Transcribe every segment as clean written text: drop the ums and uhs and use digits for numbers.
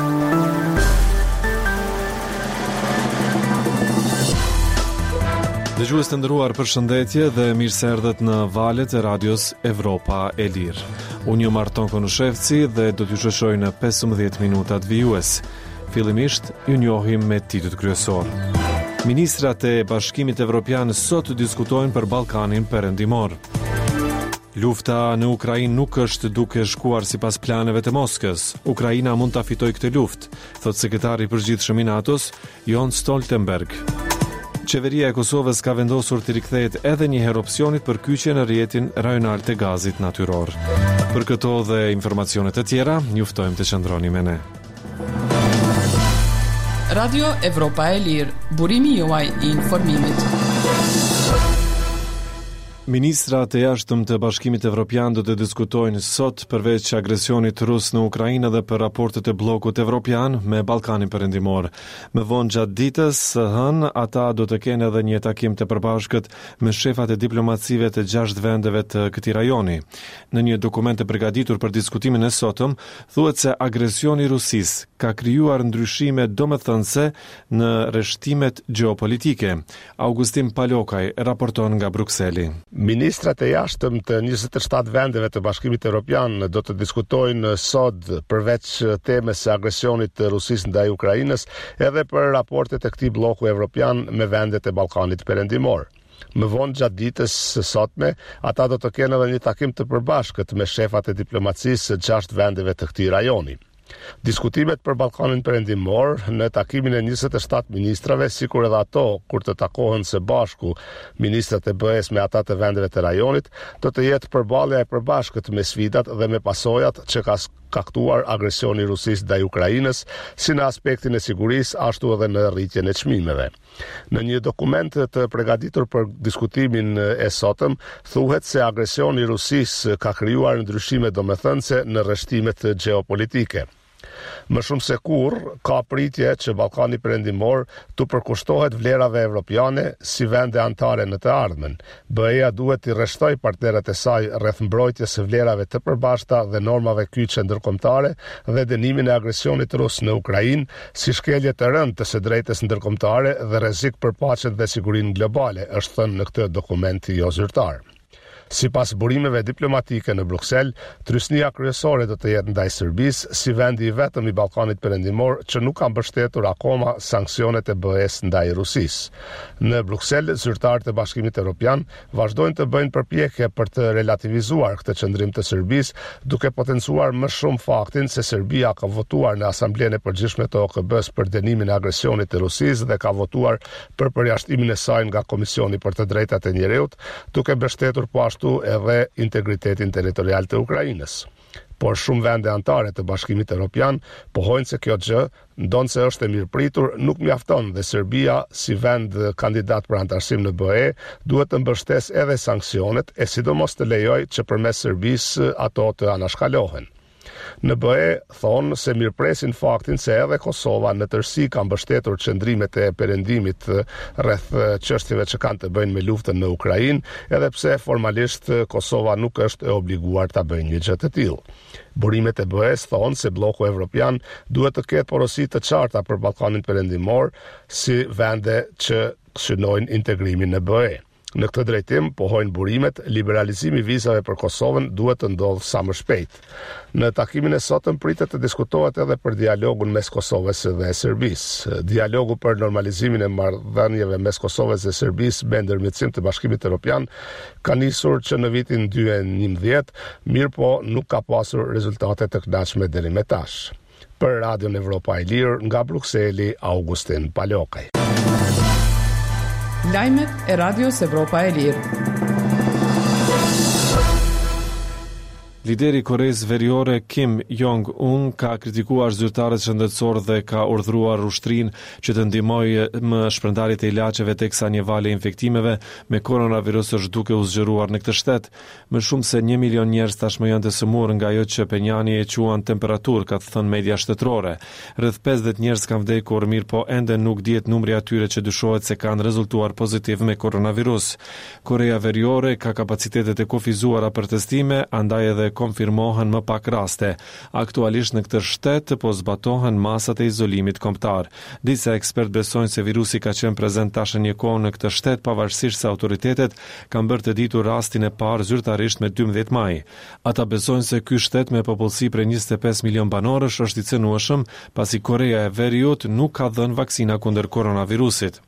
Dëgjues të nderuar, përshëndetje dhe mirëseardhët në valët e radios Evropa e Lirë. Unë jam Arton Konushevci dhe do t'ju shoqëroj në 15 minutat vijues. Fillimisht ju njohim me titujt kryesor. Ministrat e Bashkimit Evropian sot diskutojnë për Ballkanin Perëndimor. Lufta në Ukrainë nuk është duke shkuar sipas planeve të Moskës. Ukraina mund ta fitojë këtë luftë, thot sekretari i përgjithshëm i NATO-s, Jens Stoltenberg. Qeveria e Kosovës ka vendosur të rikthehet edhe një herë opsionit për kyçje në rrjetin rajonal të gazit natyror. Për këto dhe informacione të tjera, ju ftojmë të qëndroni me ne. Radio Evropa e Lirë, burimi juaj i informimit. Ministrat e jashtëm të Bashkimit Evropian do të diskutojnë sot përveç agresionit rus në Ukrainë dhe për raportet e bllokut evropian me Ballkanin Perëndimor. Më vonë gjatë ditës së hënë, ata do të kenë edhe një takim të përbashkët me shefat e diplomacive të 6 vendeve të këtij rajoni. Në një dokument të përgatitur për diskutimin e sotëm, thuhet se agresioni i Rusisë ka krijuar ndryshime domethënëse në rreshtimet gjeopolitike. Augustin Palokaj raporton nga Brukseli. Ministrat e jashtëm të 27 vendeve të Bashkimit Evropian do të diskutojnë sot përveç temës së agresionit të Rusisë ndaj Ukrainës edhe për raportet e këtij bloku evropian me vendet e Ballkanit Perëndimor. Më vonë gjatë ditës së sotme, ata do të kenë edhe një takim të përbashkët me shefat e diplomacisë së 6 vendeve të këtij rajoni. Diskutimet për Ballkanin Perëndimor në takimin e 27 ministrave, sikur edhe ato kur të takohen së bashku ministrat e BE-s me ata të vendeve të rajonit, do të jetë përballja e përbashkët me sfidat dhe me pasojat që ka kaktuar agresioni i Rusisë ndaj Ukrainës, si në aspektin e sigurisë, ashtu edhe në rritjen e çmimeve. Në një dokument të përgatitur për diskutimin e sotëm, thuhet se agresioni i Rusisë ka krijuar ndryshime domethënëse në rreshtimet gjeopolitike. Më shumë se kurrë, ka pritje që Ballkani Perëndimor të përkushtohet vlerave evropiane si vende anëtare në të ardhmen. BE-ja duhet të rreshtojë partnerët e saj rreth mbrojtjes së vlerave të përbashkëta dhe normave kyçe ndërkombëtare dhe dënimin e agresionit rus në Ukrainë si shkelje të rëndë të së drejtës ndërkombëtare dhe rrezik për paqen dhe sigurinë globale, është thënë në këtë dokument jo zyrtar. Sipas burimeve diplomatike në Bruksel, trysnia kryesore do të jetë ndaj Serbisë si vendi i vetëm i Ballkanit Perëndimor që nuk ka mbështetur akoma sanksionet e BE-s ndaj Rusisë. Në Bruksel, zyrtarët e Bashkimit Evropian vazhdojnë të bëjnë përpjekje për të relativizuar këtë qëndrim të Serbisë, duke potencuar më shumë faktin se Serbia ka votuar në Asamblenë e Përgjithshme të OKB-s për dënimin e agresionit të Rusisë dhe ka votuar për përjashtimin e saj nga Komisioni për të Drejtat e Njerëzit, duke mbështetur po edhe integritetin territorial të Ukrainës. Por shumë vende anëtare të Bashkimit Evropian pohojnë se kjo gjë, ndonse është e mirëpritur, nuk mjafton dhe Serbia, si vend kandidat për anëtarësim në BE, duhet të mbështesë edhe sanksionet e sidomos të lejojë që përmes Serbisë ato të anashkalohen. Në BE thonë se mirëpresin faktin se edhe Kosova në tërësi ka mbështetur qëndrimet e perëndimit rreth çështjeve që kanë të bëjnë me luftën në Ukrainë, edhe pse formalisht Kosova nuk është e obliguar ta bëjë një gjë të tillë. Burimet e BE-s thonë se bloku evropian duhet të ketë porosi të qarta për Ballkanin Perëndimor si vende që synojnë integrimin në BE. Në këtë drejtim, pohojnë burimet, liberalizimi i vizave për Kosovën duhet të ndodhë sa më shpejt. Në takimin e sotëm pritet të diskutohet edhe për dialogun mes Kosovës dhe Serbisë. Dialogu për normalizimin e marrëdhënieve mes Kosovës dhe Serbisë me ndërmjetësim të Bashkimit Evropian ka nisur që në vitin 2011, mirë po nuk ka pasur rezultate të kënaqshme deri më tash. Për Radion Evropa e Lirë nga Brukseli, Augustin Palokaj. Lajmet e Radios Evropa e Lirë. Lideri i Koreas Veriore Kim Jong-un ka kritikuar zyrtarët shëndetësor dhe ka urdhëruar ushtrinë që të ndihmojë më shpërndarjet e ilaçeve teksa një valë infektimeve me koronavirus është duke u zgjeruar në këtë shtet. Më shumë se 1 milion njerëz tashmë janë të sëmurë nga ajo që Penjani e quan temperaturë, ka thënë media shtetërore. Rreth 50 njerëz kanë vdekur, mirë po ende nuk dihet numri atyre që dyshohet se kanë rezultuar pozitiv me koronavirus. Korea Veriore ka kapacitetet e kufizuara për testime, andaj edhe konfirmohen më pak raste. Aktualisht në këtë shtet po zbatohen masat e izolimit kombëtar. Disa ekspert besojnë se virusi ka qenë prezent tashmë një kohë në këtë shtet pavarësisht se autoritetet kanë bërë të ditur rastin e parë zyrtarisht me 12 maj. Ata besojnë se ky shtet me popullsi prej 25 milion banorësh është i cënueshëm pasi Korea e Veriut nuk ka dhënë vaksina kundër koronavirusit.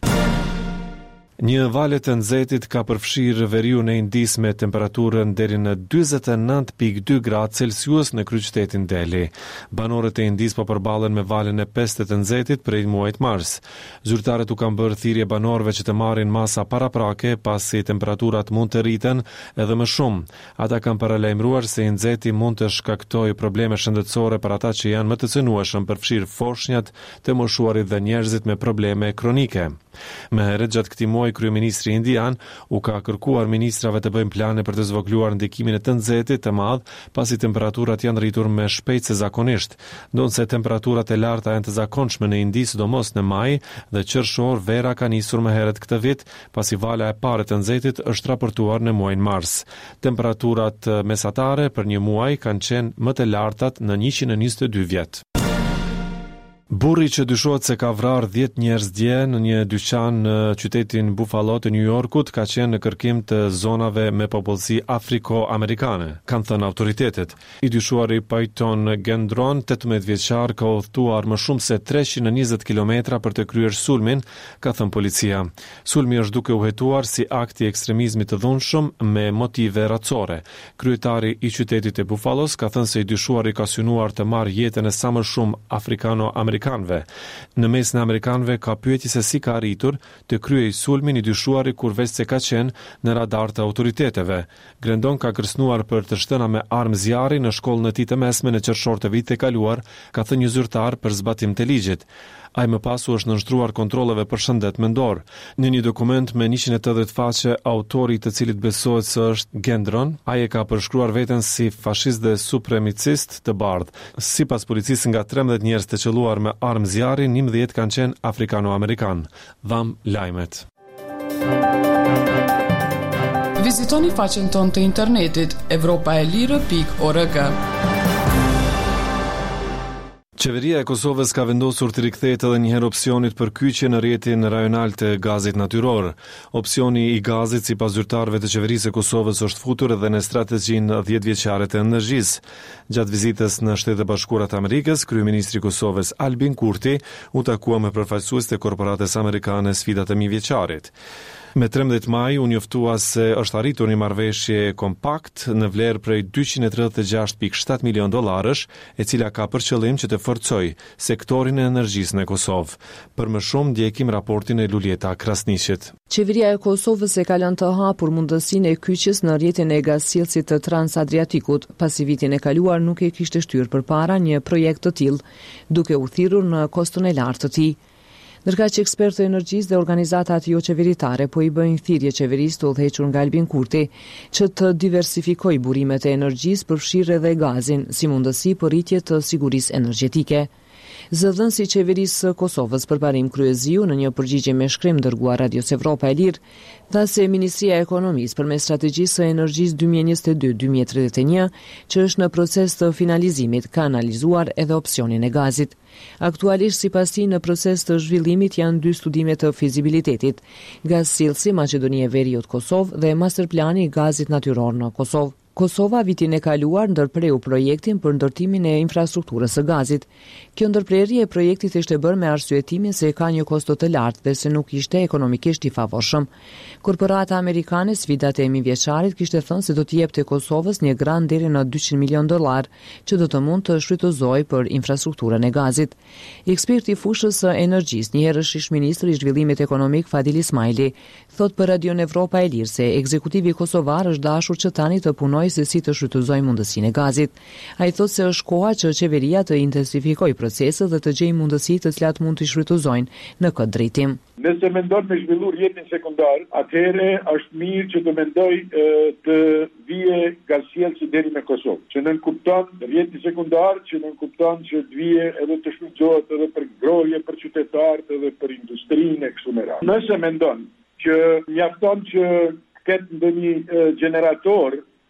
Një valë të nxehtit ka përfshirë veriun e Indis me temperaturën deri në 49.2 gradë Celsius në kryeqytetin Delhi. Banorët e Indis po përballen me valën e pestë të nxehtit prej muajit mars. Zyrtarët u kanë bërë thirrje banorëve që të marrin masa paraprake pasi temperaturat mund të rriten edhe më shumë. Ata kanë paralajmëruar se i nxehti mund të shkaktojë probleme shëndetësore për ata që janë më të cënueshëm, përfshirë foshnjat, të moshuarit dhe njerëzit me probleme kronike. Më herët gjatë këtij muaji kryeministri indian u ka kërkuar ministrave të bëjnë plane për të zvogëluar ndikimin e të nxehtit të madh, pasi temperaturat janë rritur më shpejt se zakonisht. Ndonse temperaturat e larta janë të zakonshme në Indi, sidomos në maj dhe qershor, vera ka nisur më herët këtë vit, pasi vala e parë të nxehtit është raportuar në muajin mars. Temperaturat mesatare për një muaj kanë qenë më të lartat në 122 vjet. Burri që dyshohet se ka vrarë 10 njerëz dje në një dyqan në qytetin Buffalo të New Yorkut ka qenë në kërkim të zonave me popullsi afriko-amerikane, kanë thënë autoritetet. I dyshuari Peyton Gendron, 18 vjeçar, ka udhëtuar më shumë se 320 kilometra për të kryer sulmin, ka thënë policia. Sulmi është duke u hetuar si akt i ekstremizmit të dhunshëm me motive racore. Kryetari i qytetit të Buffalos ka thënë se i dyshuari ka synuar të marrë jetën e sa më shumë afrikano-amerikanëve. Në mesin e amerikanëve ka pyetje se si ka arritur të kryej sulmin i dyshuari kur veç se ka qenë në radar të autoriteteve. Grendon ka kërcënuar për të shtëna me armë zjarri në shkollën e tij të mesme në qershor të vitit të kaluar, ka thënë një zyrtar për zbatim të ligjit. Ai më pas u është nënshtruar kontrolleve për shëndet mendor. Në një dokument me 180 faqe, autori i të cilit besohet se është Gendron, ai e ka përshkruar veten si fashist dhe supremacist të bardhë. Sipas policisë, nga 13 njerëz të qelluar me armë zjarri, 11 kanë qenë afrikano-amerikan. Dham lajmet. Vizitoni faqen tonë të internetit europaelire.org. Qeveria e Kosovës ka vendosur të rikthehet edhe një herë opsionit për kyçje në rrjetin rajonal të gazit natyror. Opsioni i gazit, sipas zyrtarëve të qeverisë së Kosovës, është futur edhe në strategjinë 10 vjeçare të energjisë. Gjatë vizitës në Shtetet e Bashkuara të Amerikës, kryeministri i Kosovës Albin Kurti u takua me përfaqësues të korporatës amerikane Sfidat e Mijëvjeçarit. Me 13 maj u njoftua se është arritur një marrëveshje kompakt në vlerë prej $236.7 milion, e cila ka për qëllim që të forcojë sektorin e energjisë në Kosovë. Për më shumë ndjekim raportin e Luljeta Krasniqit. Qeveria e Kosovës e ka lënë të hapur mundësinë e kyçjes në rrjetin e gazsjellësit të Transadriatikut, pasi vitin e kaluar nuk e kishte shtyrë përpara një projekt të tillë, duke u thirrur në koston e lartë të tij. Ndërkaq që ekspertë e energjisë dhe organizatat jo qeveritare po i bëjnë thirrje qeverisë të udhëhequr nga Albin Kurti që të diversifikojë burimet e energjisë, përfshirë edhe gazin, si mundësi për rritje të sigurisë energjetike. Zëdhënësi i qeverisë së Kosovës Përparim Kryeziu në një përgjigje me shkrim dërguar Radios Evropa e Lirë, tha se Ministria e Ekonomisë përmes strategjisë së energjisë 2022-2031, që është në proces të finalizimit, ka analizuar edhe opsionin e gazit. Aktualisht, sipas tij, në proces të zhvillimit janë 2 studime të fizibilitetit: gazsjellsi Maqedonia e Veriut Kosovë dhe masterplani i gazit natyror në Kosovë. Kosova vitin e kaluar ndërpreu projektin për ndërtimin e infrastrukturës së gazit. Kjo ndërprerje e projektit ishte bërë me arsyetimin se ka një kosto të lartë dhe se nuk ishte ekonomikisht i favorshëm. Korporata amerikane Sfidat e Mijëvjeçarit kishte thënë se do të jepte Kosovës një grant deri në $200 milion që do të mund të shfrytëzojë për infrastrukturën e gazit. Eksperti i fushës së energjisë, një herësh ish ministri i zhvillimit ekonomik Fadil Ismaili, thot për Radion Evropa e Lirë se ekzekutivi kosovar është dashur që tani të punojë se si të shfrytëzojë mundësinë e gazit. Ai thotë se është koha që qeveria të intensifikojë proceset dhe të gjejë mundësi të cilat mund të shfrytëzojnë në këtë drejtim. Nëse mendon me zhvillu rrjetin sekondar, atëherë është mirë që të mendoj të vije gazsjellsi deri në Kosovë, që nënkupton rrjeti sekondar, që nënkupton që të vije edhe të shfrytëzohet edhe për ngrohje për qytetarët edhe për industrinë e kështu me radhë. Nëse mendon që mjafton që ketë ndonjë generator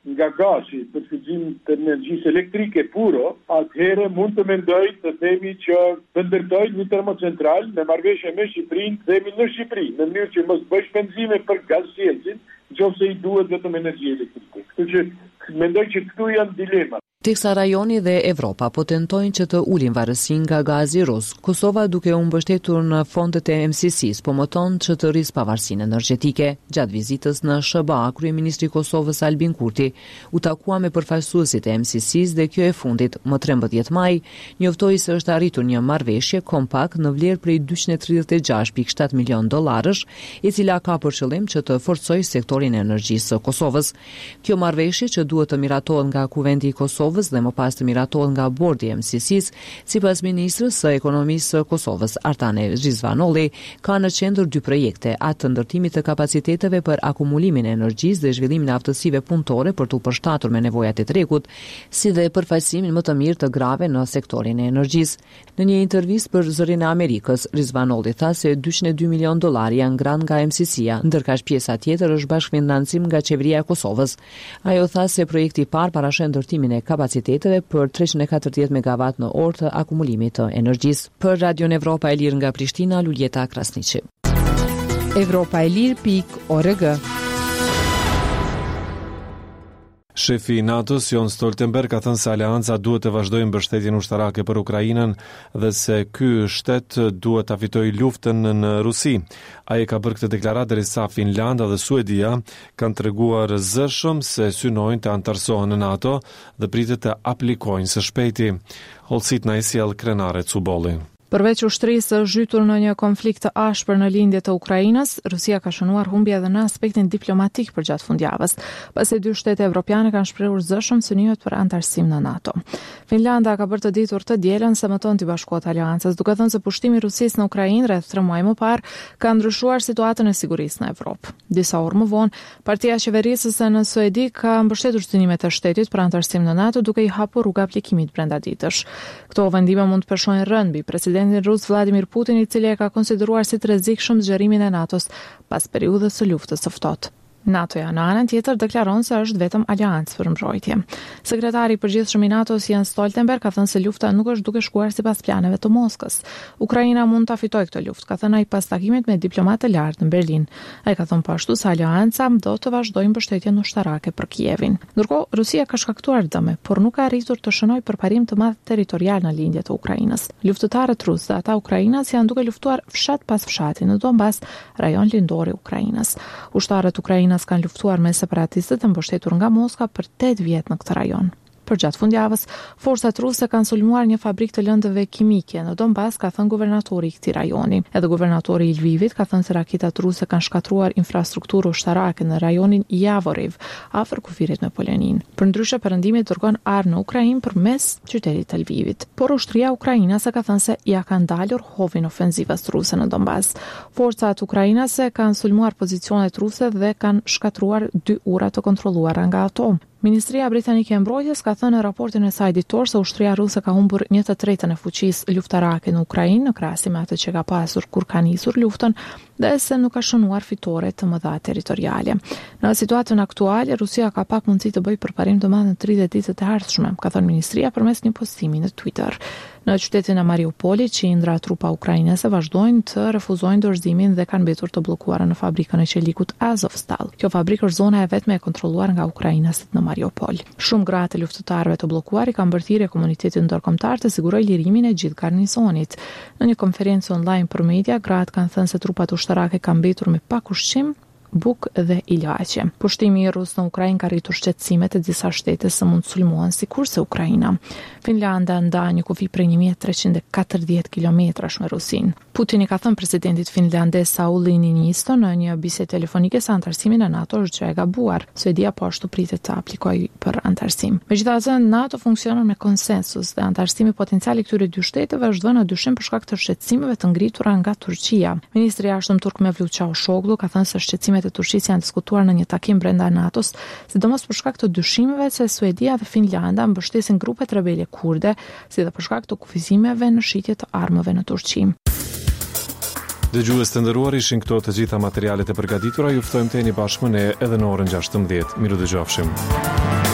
nga gazi për shfrytëzim të energjisë elektrike puro, atëherë mund të mendoj të themi që të ndërtoj një termocentral me marrëveshje me Shqipërinë, themi në Shqipëri, në mënyrë që mos bëj shpenzime për gazsjellsin, nëse i duhet vetëm energji elektrike. Kështu që mendoj që këtu janë dilema. Teksa rajoni dhe Evropa po tentojnë që të ulin varësinë nga gazi rus, Kosova duke u mbështetur në fondet e MCC-s po moton që të rrisë pavarësinë energjetike. Gjatë vizitës në SBA, kryeministri i Kosovës Albin Kurti u takua me përfaqësuesit e MCC-s dhe kjo e fundit, më 13 maj, njoftoi se është arritur një marrëveshje kompakt në vlerë prej $236.7 milion, e cila ka për qëllim që të forcojë sektorin e energjisë së Kosovës. Kjo marrëveshje që duhet të miratohet nga Kuvendi i Kosovës dhe më pas të miratohet nga bordi i MCC-s, sipas ministrës së ekonomisë së Kosovës Artane Rizvanolli, ka në qendër dy projekte, atë të ndërtimit të kapaciteteve për akumulimin e energjisë dhe zhvillimin e aftësive punëtore për të përshtatur me nevojat e tregut, si dhe përfaqësimin më të mirë të grave në sektorin e energjisë. Në një intervistë për Zërin e Amerikës, Rizvanolli tha se $202 milion janë ngrënë nga MCC-ja, ndërkaq pjesa tjetër është bashkëfinancim nga qeveria e Kosovës. Ajo tha se projekti i parë parashën ndërtimin e kapaciteteve për 340 MW në orë të akumulimit të energjisë. Për Radion Evropa e Lirë nga Prishtina, Luljeta Krasniqi. Evropaelir.org. Shefi i NATO-s Jens Stoltenberg ka thënë se aleanca duhet të vazhdojë mbështetjen ushtarake për Ukrainën dhe se ky shtet duhet ta fitojë luftën në Rusi. Ai ka bërë këtë deklaratë derisa Finlanda dhe Suedia kanë treguar zëshëm se synojnë të antarësohen në NATO dhe pritet të aplikojnë së shpejti. Holcit na i sjell Krenare Cubolli. Përveç ushtrisë së zhytur në një konflikt të ashpër në lindje të Ukrainës, Rusia ka shënuar humbje edhe në aspektin diplomatik për gjatë fundjavës, pasi dy shtete evropiane kanë shprehur zëshëm synimet për antarësim në NATO. Finlanda ka bërë të ditur të dielën se mëton të bashkohet aleancës, duke thënë se pushtimi i Rusisë në Ukrainë rreth 3 muaj më parë ka ndryshuar situatën e sigurisë në Evropë. Disa orë më vonë, partia qeverisëse në Suedi ka mbështetur synimet e shtetit për antarësim në NATO, duke i hapur rrugë aplikimit brenda ditësh. Këto vendime mund të përshojnë rënd mbi presidentin rus Vladimir Putin, i cili e ka konsideruar si të rrezikshëm zgjerimin e NATO-s pas periudhës së luftës së ftohtë. NATO-ja në anën tjetër deklaron se është vetëm aleancë për mbrojtje. Sekretari i përgjithshëm i NATO-s Jens Stoltenberg ka thënë se lufta nuk është duke shkuar sipas planeve të Moskës. Ukraina mund ta fitojë këtë luftë, ka thënë ai pas takimit me diplomatë të lartë në Berlin. Ai ka thënë pashtu se aleanca do të vazhdojë mbështetjen ushtarake për Kievin. Ndërkohë, Rusia ka shkaktuar dëme, por nuk ka arritur të shënojë përparim të madh territorial në lindje të Ukrainës. Luftëtarët rusë dhe ata ukrainas janë duke luftuar fshat pas fshati në Donbas, rajon lindor i Ukrainës. Ushtarët ukrainas kanë luftuar me separatistët e mbështetur nga Moska për 8 vjet në këtë rajon. Për gjatë fundjavës, forcat ruse kanë sulmuar një fabrikë të lëndëve kimike në Donbas, ka thënë guvernatori i këtij rajoni. Edhe guvernatori i Lvivit ka thënë se raketat ruse kanë shkatruar infrastrukturë ushtarake në rajonin Javoriv, afër kufirit me Polenin. Përndryshe, perëndimi dërgon armë në Ukrainë përmes qytetit të Lvivit. Por ushtria ukrainase ka thënë se ja kanë dalur hovin ofenzivës ruse në Donbas. Forcat ukrainase kanë sulmuar pozicionet ruse dhe kanë shkatruar 2 ura të kontrolluara nga ato. Ministria Britanike e Mbrojtjes ka thënë në raportin e saj ditor se ushtria ruse ka humbur 1/3 e fuqisë luftarake në Ukrainë në krahasim me atë që ka pasur kur ka nisur luftën dhe se nuk ka shënuar fitore të mëdha territoriale. Në situatën aktuale, Rusia ka pak mundësi të bëjë përparim të madh në 30 ditët e ardhshme, ka thënë ministria përmes një postimi në Twitter. Në qytetin e Mariupolit, qindra trupa ukrainase vazhdojnë të refuzojnë dorëzimin dhe kanë mbetur të bllokuara në fabrikën e qelikut Azovstal. Kjo fabrikë është zona e vetme e kontrolluar nga ukrainasit në Mariupol. Shumë gratë e luftëtarëve të bllokuar i kanë bërthirrje komunitetit ndërkombëtar të sigurojë lirimin e gjithë garnizonit. Në një konferencë online për media, gratë kanë thënë se trupat ushtarake kanë mbetur me pak ushqim, buk dhe ilaqe. Pushtimi i rus në Ukrainë ka rritur shqetësimet e disa shtete se mund sulmohen sikurse Ukraina. Finlanda nda një kufi prej 1340 kilometrash me Rusin. Putini ka thënë presidentit finlandez Sauli Niinisto në një bisedë telefonike se antarësimi në NATO është gjë e gabuar. Suedia po ashtu pritet të aplikojë për antarësim. Megjithatë, NATO funksionon me konsensus dhe antarësimi potencial i këtyre dy shteteve është vënë në dyshim për shkak të shqetësimeve të ngritura nga Turqia. Ministri i jashtëm turk Mevlut Çavuşoğlu ka thënë se shqetësimet e Turqisë janë diskutuar në një takim brenda NATO-s, sidomos për shkak të dyshimeve se Suedia dhe Finlanda mbështesin grupet rebele kurde, si dhe për shkak të kufizimeve në shitje të armëve në Turqi. Dëgjues të nderuar, ishin këto të gjitha materialet e përgatitura. Ju ftojmë të jeni bashkë me ne edhe në orën 16. Miru dëgjofshim.